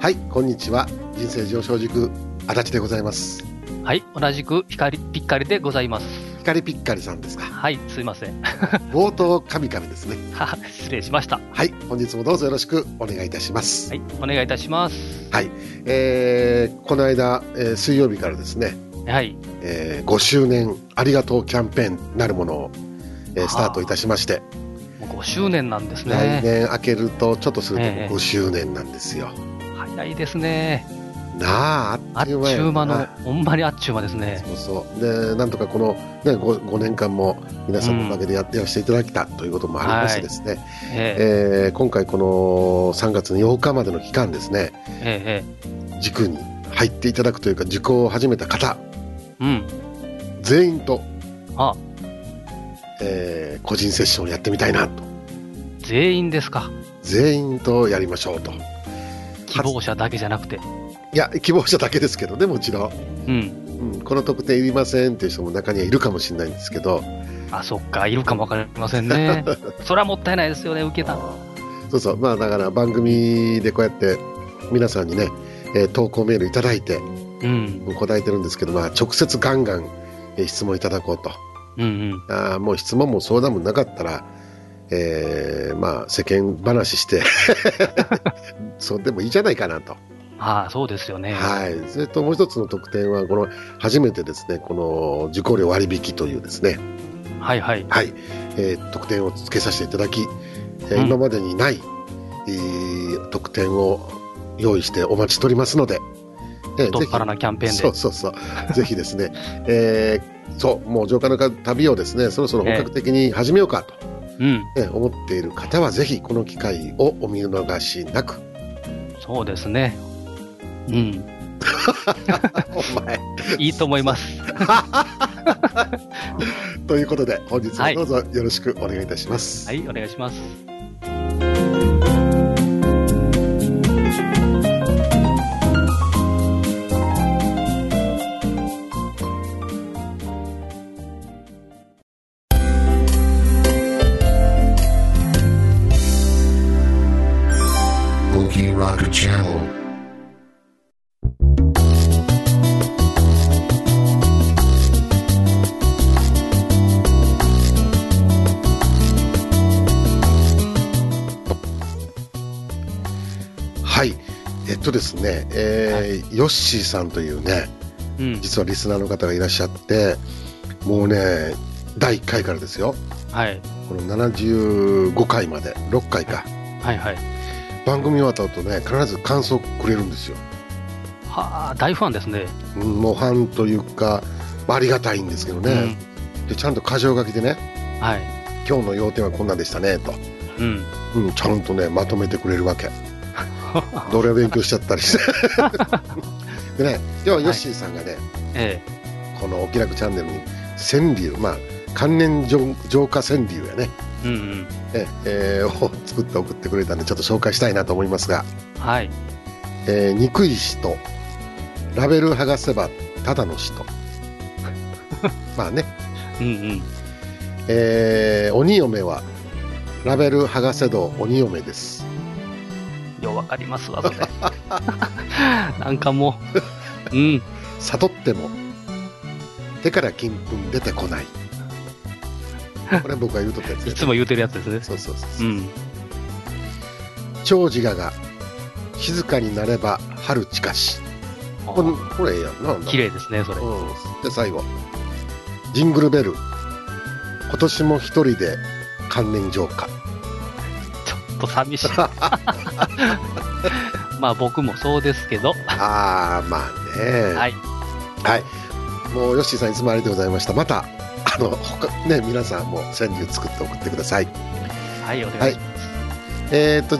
はい、こんにちは。人生上昇軸足立でございます。 はい、同じく光ピッカリでございます。 光ピッカリさんですか。 はい、すいません。 冒頭カミカミですね。 失礼しました。 はい、本日もどうぞよろしくお願いいたします。 はい、お願いいたします。 はい、この間、水曜日からですね、 はい、 5周年ありがとうキャンペーンなるものを、スタートいたしまして、 もう5周年なんですね。 来年明けるとちょっとすると5周年なんですよ。 早いですね。 なあ、 あっちゅう間の、ほんまにあっちゅう間ですね。 そうそう。で、なんとかこの、ね、5年間も皆さんのおかげでやらせていただきたということもありましてですね、今回この3月の8日までの期間ですね、塾に入っていただくというか、塾を始めた方、全員と、個人セッションをやってみたいなと。 全員ですか。 全員とやりましょうと。 希望者だけじゃなくて。 いや、希望者だけですけどね、もちろん。この特典いりませんっていう人も中にはいるかもしれないんですけど。 あ、そっか、いるかもわかりませんね。それはもったいないですよね、受けた。 そうそう。まあだから番組でこうやって皆さんにね、投稿メールいただいて、答えてるんですけど、まあ直接ガンガン、質問いただこうと。もう質問も相談もなかったら、まあ世間話してそうでもいいじゃないかなと。 そうですよね。 はい。それともう一つの特典は、この初めてですね、この受講料割引というですね、特典を付けさせていただき、今までにない、特典を用意してお待ちしておりますので、 太っ腹なキャンペーンで。 そうぜひですね、もう浄化の旅をですね、そろそろ本格的に始めようかと、思っている方はぜひこの機会をお見逃しなく。 そうですね。 お前いいと思いますということで本日もどうぞよろしくお願いいたします。 はい、お願いします。 ですね、ヨッシーさんというね、実はリスナーの方がいらっしゃって、もうね、第1回からですよ、この75回まで、6回か、番組終わった後ね、必ず感想くれるんですよ。 大ファンですね。 もうファンというか、ありがたいんですけどね、でちゃんと箇条書きでね、今日の要点はこんなんでしたねと、ちゃんとね、まとめてくれるわけ。どれを勉強しちゃったりしてでね、今日はヨッシーさんがね、このお気楽チャンネルに川柳、関連浄化川柳やね、を作って送ってくれたんで、ちょっと紹介したいなと思いますが、憎い人ラベル剥がせばただの人まあね、鬼嫁はラベル剥がせど鬼嫁です。 ようわかりますわ、それ。なんかもう、 悟っても手から金粉出てこない。これ僕が言うとったやつ、 いつも言うてるやつですね。 そう。長自我が静かになれば春近し。これええやんな。 綺麗ですね、それ。 で最後、ジングルベル今年も一人で関連浄化。 ちょっと寂しい。まあ僕もそうですけど。 まあね。もうヨッシーさんいつもありがとうございました。また皆さんも川柳作って送ってください。 はい、お願いします。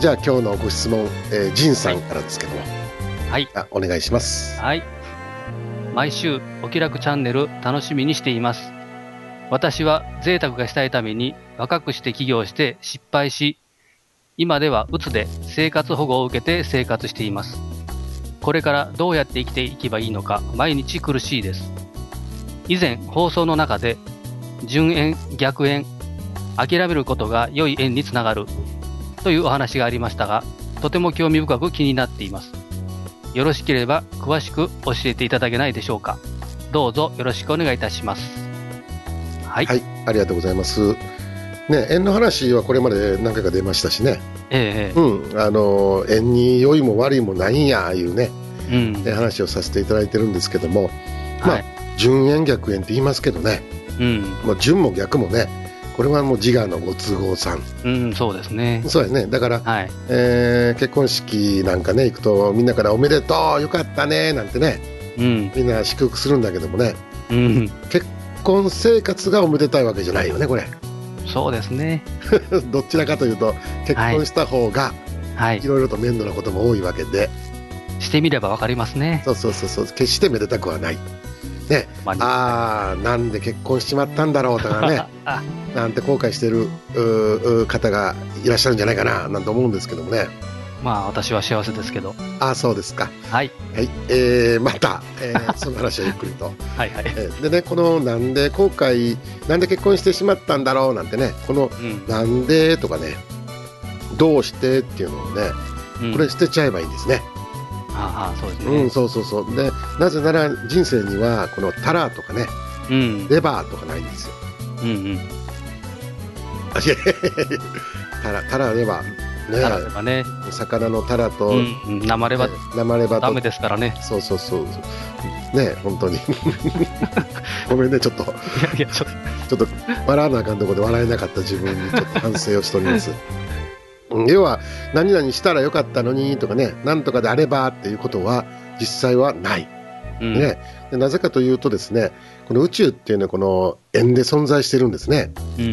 じゃあ今日のご質問、ジンさんからですけども、お願いします。 毎週お気楽チャンネル楽しみにしています。私は贅沢がしたいために若くして起業して失敗し、今ではうつで生活保護を受けて生活しています。これからどうやって生きていけばいいのか毎日苦しいです。以前放送の中で順縁、逆縁、諦めることが良い縁につながるというお話がありましたが、とても興味深く気になっています。 よろしければ詳しく教えていただけないでしょうか。どうぞよろしくお願いいたします。はい、 はい、ありがとうございます。ね、縁の話はこれまで何回か出ましたしね、縁に良いも悪いもないんやいうね、話をさせていただいてるんですけども、順縁逆縁って言いますけどね、順も逆もね、これはもう自我のご都合さん、 そうですね。 そうやね。だから、結婚式なんかね行くとみんなからおめでとうよかったねなんてね、みんな祝福するんだけどもね、結婚生活がおめでたいわけじゃないよねこれ。 そうですねどちらかというと結婚した方がいろいろと面倒なことも多いわけで、 してみればわかりますね。 そう決してめでたくはないね。なんで結婚しちまったんだろうとかねなんて後悔してる方がいらっしゃるんじゃないかななんて思うんですけどもね。 私は幸せですけど。 そうですか。はい、また、その話はゆっくりとでね、このなんで後悔、なんで結婚してしまったんだろうなんてね、この、なんでとかね、どうしてっていうのをね、これ捨てちゃえばいいんですね。 そうですね。 そうで、なぜなら人生にはこのタラとかね、レバーとかないんですよ。タラレバーね、魚のタラと生レバとダメですからね。 そうね、本当にごめんね、ちょっと笑わなあかんところで笑えなかった自分にちょっと反省をしております要は何々したらよかったのにとかね、なんとかであればっていうことは実際はない、ね、でなぜかというとですね、この宇宙っていうのはこの円で存在してるんですね。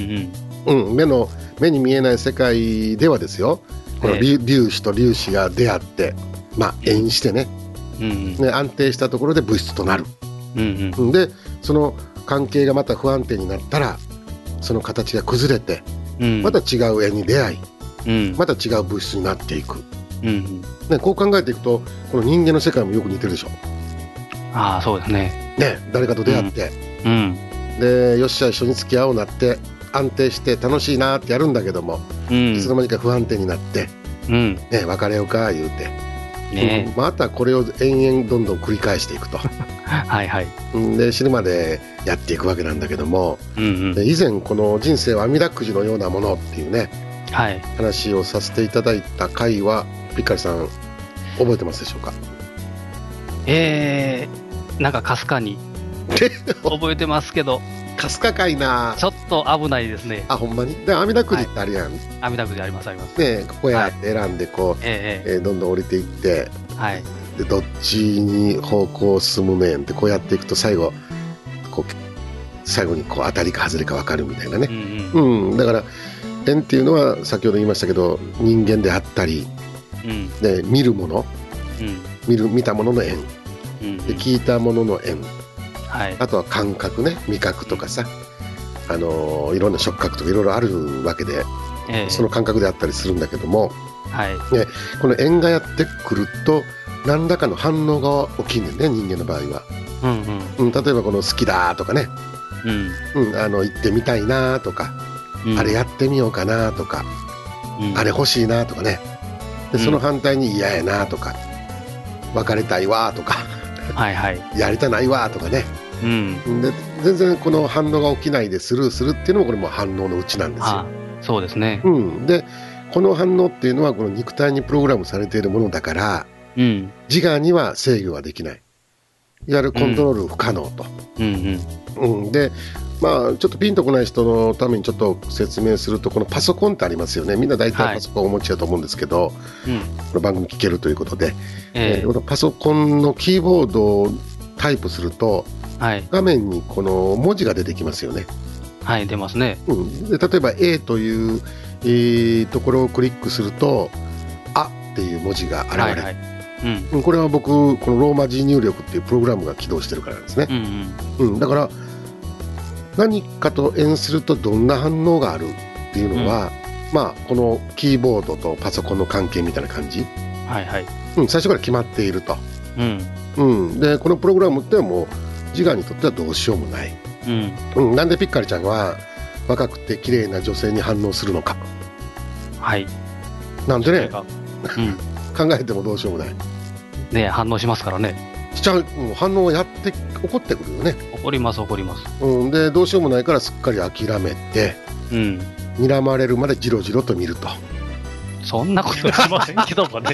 目に見えない世界ではですよ、この粒子と粒子が出会って円してね、安定したところで物質となる、でその関係がまた不安定になったらその形が崩れて、また違う円に出会い、また違う物質になっていく、こう考えていくとこの人間の世界もよく似てるでしょ。 そうですね。 誰かと出会って、でよっしゃ一緒に付き合おうなって安定して楽しいなってやるんだけども、いつの間にか不安定になって、別れようか言うて、またこれを延々どんどん繰り返していくとで死ぬまでやっていくわけなんだけども、で以前この人生は阿弥陀くじのようなものっていうね、話をさせていただいた回はピッカリさん覚えてますでしょうか。 なんかかすかに覚えてますけどかすかかいな。 ちょっと危ないですね。 ほんまに。で阿弥陀くじってあるやん。 阿弥陀くじありますね。 ここやって選んでこう、どんどん降りていって、でどっちに方向を進むねんってこうやっていくと最後にこう当たりか外れか分かるみたいなね。だから縁っていうのは先ほど言いましたけど人間であったり、で見るもの、見たものの縁、で聞いたものの縁、あとは感覚ね、味覚とかさ、いろんな触覚とかいろいろあるわけで、その感覚であったりするんだけども、この縁がやってくると何らかの反応が起きんねんね、人間の場合は。例えばこの好きだとかね、行ってみたいなとか、あれやってみようかなとか、あれ欲しいなとかね、でその反対に嫌やなとか、別れたいわとかやりたないわとかね、で全然この反応が起きないでスルーするっていうのもこれも反応のうちなんですよ。 そうですね。 でこの反応っていうのはこの肉体にプログラムされているものだから、自我には制御はできない、いわゆるコントロール不可能と。でちょっとピンとこない人のためにちょっと説明すると、このパソコンってありますよね。みんな大体パソコンをお持ちだと思うんですけど、この番組聞けるということで、このパソコンのキーボードをタイプすると、画面にこの文字が出てきますよね。 出ますね。 で例えば A という、ところをクリックするとあっていう文字が現れる。これは僕このローマ字入力っていうプログラムが起動してるからなんですね。だから何かと縁するとどんな反応があるっていうのは、このキーボードとパソコンの関係みたいな感じ、最初から決まっていると。でこのプログラムってのはもう自我にとってはどうしようもない。なんでピッカリちゃんは若くて綺麗な女性に反応するのか、なんでね、考えてもどうしようもない。 ね、反応しますからね。 しちゃう、反応が起こってくるよね。 起こります、起こります。 で、どうしようもないからすっかり諦めて、睨まれるまでじろじろと見ると。 そんなことしませんけどもね。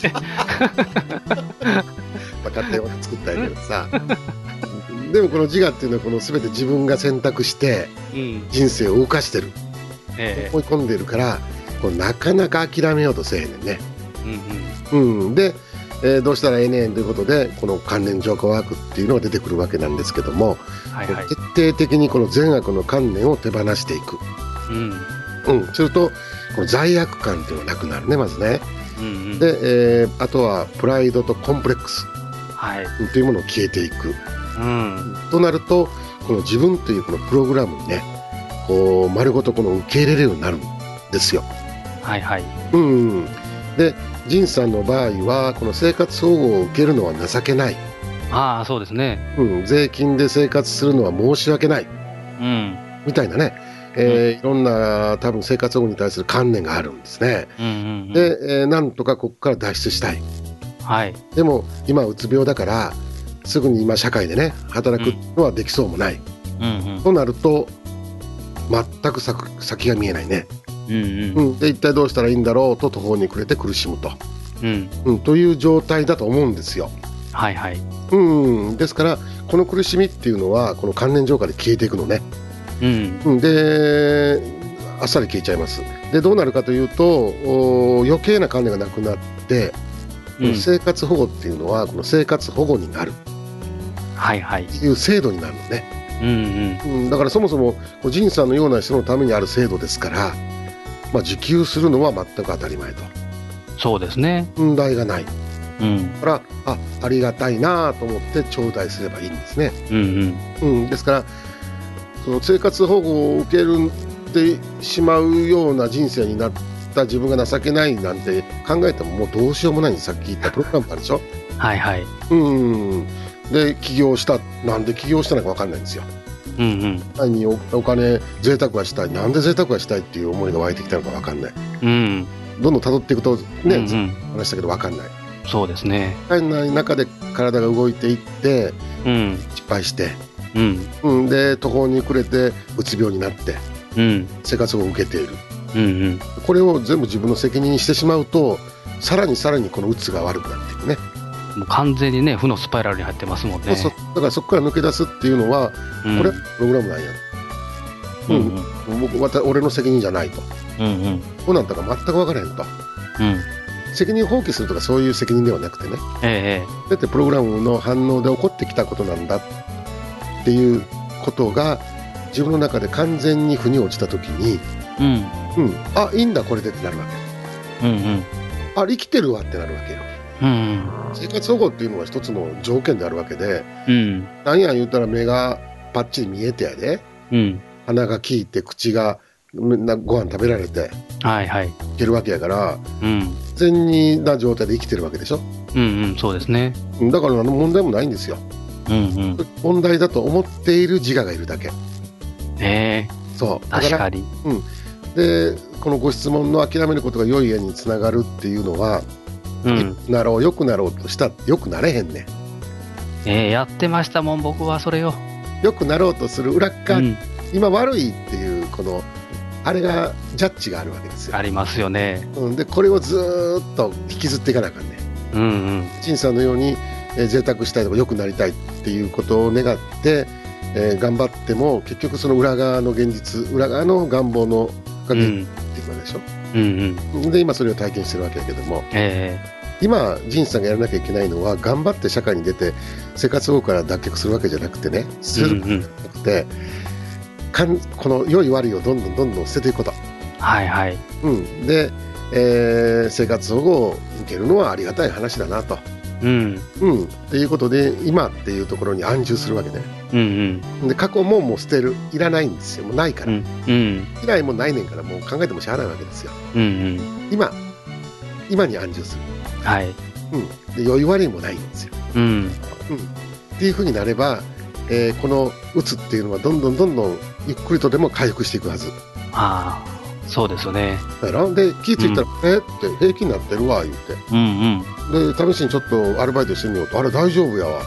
勝手に作ったんやけどさ。でもこの自我っていうのはこの全て自分が選択して人生を動かしてる、思い込んでるからこうなかなか諦めようとせえへんねんね。で、どうしたらええねんということでこの関連浄化ワークっていうのが出てくるわけなんですけども、徹底的にこの善悪の観念を手放していく、するとこの罪悪感っていうのがなくなるね、まずね。で、あとはプライドとコンプレックスというものを消えていく、となるとこの自分というこのプログラムにねこう丸ごとこの受け入れるようになるんですよ。で仁さんの場合はこの生活保護を受けるのは情けない、 そうですね、 税金で生活するのは申し訳ない、みたいなね、いろんな多分生活保護に対する観念があるんですね。で、なんとかここから脱出したい、でも今うつ病だからすぐに今社会でね働くのはできそうもない、となると全く先が見えないね。で一体どうしたらいいんだろうと途方に暮れて苦しむと、という状態だと思うんですよ。ですからこの苦しみっていうのはこの関連浄化で消えていくのね。であっさり消えちゃいます。でどうなるかというと余計な関連がなくなって、生活保護っていうのはこの生活保護になるっていう制度になるのね。だからそもそも仁さんのような人のためにある制度ですから、受給するのは全く当たり前と。 そうですね。 問題がない。だからありがたいなと思って頂戴すればいいんですね。ですからその生活保護を受けるってしまうような人生になった自分が情けないなんて考えてももうどうしようもないんです。さっき言ったプログラムあるでしょ。で起業した、なんで起業したのか分かんないんですよ。何にお金贅沢がしたい、なんで贅沢がしたいっていう思いが湧いてきたのか分かんない。どんどん辿っていくとね、話したけど分かんない。 そうですね。 分かんない中で体が動いていって、失敗して、で途方に暮れてうつ病になって、生活を受けている、これを全部自分の責任にしてしまうとさらにこのうつが悪くなっていくね。 もう完全にね負のスパイラルに入ってますもんね。 だからそこから抜け出すっていうのは、これプログラムなんや、俺の責任じゃないと、こうなんだか全く分からへんと、責任放棄するとかそういう責任ではなくてね、だってプログラムの反応で起こってきたことなんだっていうことが自分の中で完全に腑に落ちた時に、いいんだこれでってなるわけ、生きてるわってなるわけよ。生活保護っていうのは一つの条件であるわけで、なんや言うたら目がパッチリ見えてやで、鼻が利いて口がご飯食べられていけるわけやから、全然な状態で生きてるわけでしょ。 そうですね。 だから何の問題もないんですよ。問題だと思っている自我がいるだけ。そうだから確かに。 でこのご質問の諦めることが良い絵につながるっていうのは、良くなろうとしたってよくなれへんねん。 やってましたもん僕はそれを。 良くなろうとする裏側、今悪いっていうこのあれがジャッジがあるわけですよ。 ありますよね。 でこれをずーっと引きずっていかなあかんね。陳さんのように、贅沢したいとか良くなりたいっていうことを願って、頑張っても結局その裏側の現実、裏側の願望のが現実っていくわけでしょ。で今それを体験してるわけだけども、今仁さんがやらなきゃいけないのは頑張って社会に出て生活保護から脱却するわけじゃなくてね、するんじゃなくて、この良い悪いをどんどん捨てていくこと。で、生活保護を受けるのはありがたい話だなと。っていうことで今っていうところに安住するわけね。で過去ももう捨てる、いらないんですよ。もうないから、未来もないねんからもう考えてもしゃあないわけですよ。今に安住する。で良い悪いもないんですよ。っていうふうになれば、このうつっていうのはどんどんゆっくりとでも回復していくはず。 そうですよね。 だからで気付いたら、って平気になってるわ言って、で試しにちょっとアルバイトしてみようと、あれ大丈夫やわって、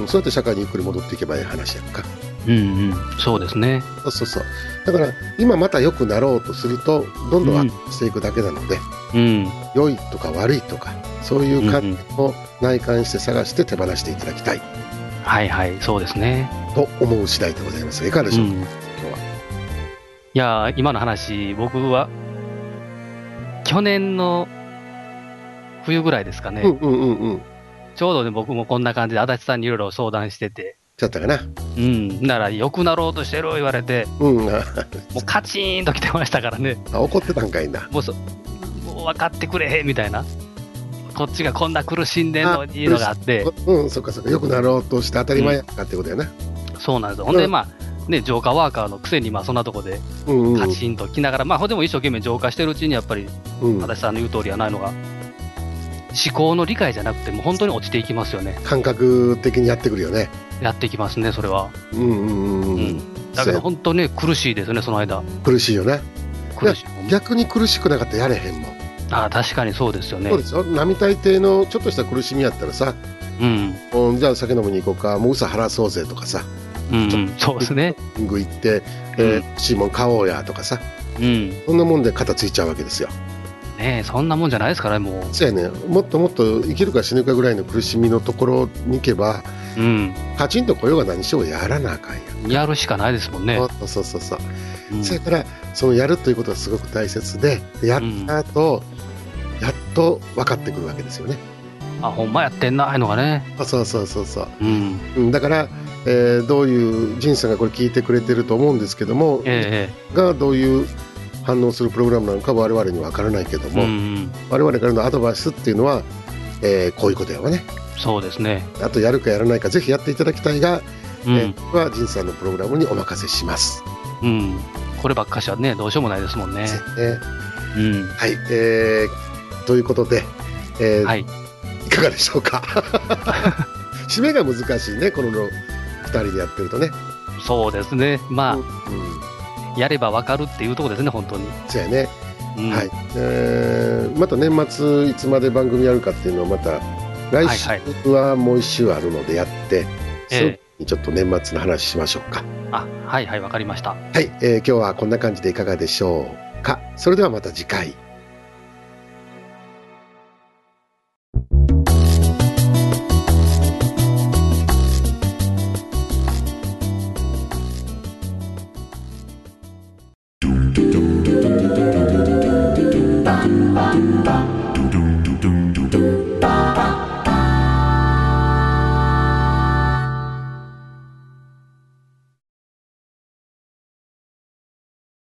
そうやって社会にゆっくり戻っていけばいい話やんか。 そうですね。 そうだから今また良くなろうとするとどんどん悪くしていくだけなので、良いとか悪いとかそういう観点を内観して探して手放していただきたい、 はいはい、そうですねと思う次第でございます。いかがでしょうか、今日は。 いや今の話、僕は去年の冬ぐらいですかね、ちょうどね、僕もこんな感じで足立さんにいろいろ相談してて、 ちゃったかな。 なら良くなろうとしてる言われて、もうカチーンと来てましたからね。 怒ってたんかいな。 もう分かってくれへんみたいな、こっちがこんな苦しんでんのにいうのがあって、 そっか良くなろうとして当たり前やかってことやな。 そうなんですよ。ほんでね、浄化ワーカーのくせにそんなとこでカチンと来ながら、ほんでも一生懸命浄化してるうちにやっぱり足立さんの言う通りはないのが、思考の理解じゃなくてもう本当に落ちていきますよね。 感覚的にやってくるよね。 やっていきますね、それは。だけど本当ね、苦しいですね、その間。 苦しいよね。逆に苦しくなかったらやれへんもん。 確かにそうですよね。 そうですよ。並大抵のちょっとした苦しみやったらさ、じゃあ酒飲みに行こうか、もう嘘晴らそうぜとかさ、 そうですね。 行って、欲しいもん買おうやとかさ、そんなもんで肩ついちゃうわけですよ。 ねえ、そんなもんじゃないですからね、もう。 そうやね。もっともっと生きるか死ぬかぐらいの苦しみのところに行けば、カチンと来ようが何しようがやらなあかんやん。 やるしかないですもんね。 そう。それからそのやるということはすごく大切で、やった後、やっと分かってくるわけですよね。 ほんまやってんなあいうのがね。 そう。だから、どういう仁さんがこれ聞いてくれてると思うんですけども、がどういう反応するプログラムなのか我々には分からないけども、我々からのアドバイスっていうのは、こういうことやわね。 そうですね。 あとやるかやらないかぜひやっていただきたいが、は仁さんのプログラムにお任せします。 こればっかしはねどうしようもないですもんね。 はい、ということで、いかがでしょうか。締めが難しいね、この2人でやってるとね。 そうですね。やればわかるっていうところですね、本当に。 そうやね。はい。また年末いつまで番組やるかっていうのをまた来週はもう1週あるのでやって、それにちょっと年末の話しましょうか。 はい、わかりました。 はい、今日はこんな感じでいかがでしょうか。それではまた次回。